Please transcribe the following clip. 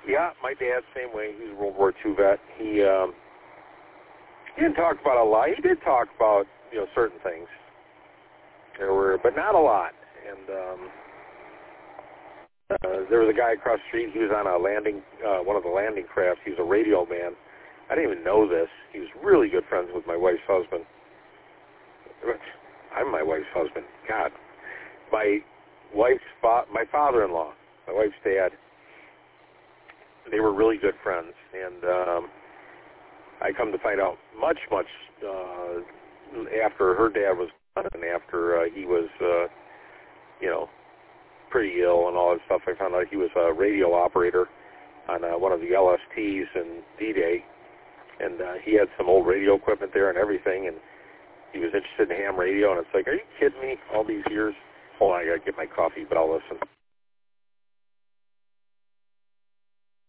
Yeah, my dad, same way. He's a World War II vet. He didn't talk about a lot. He did talk about, certain things. But not a lot. And there was a guy across the street. He was on one of the landing crafts. He was a radio man. I didn't even know this. He was really good friends with my wife's husband. I'm my wife's husband. God. My father-in-law, my wife's dad, they were really good friends. And I come to find out much after her dad was gone and after he was, pretty ill and all that stuff, I found out he was a radio operator on one of the LSTs in D-Day. And he had some old radio equipment there and everything, and he was interested in ham radio, and it's like, are you kidding me? All these years? Hold on, I got to get my coffee, but I'll listen.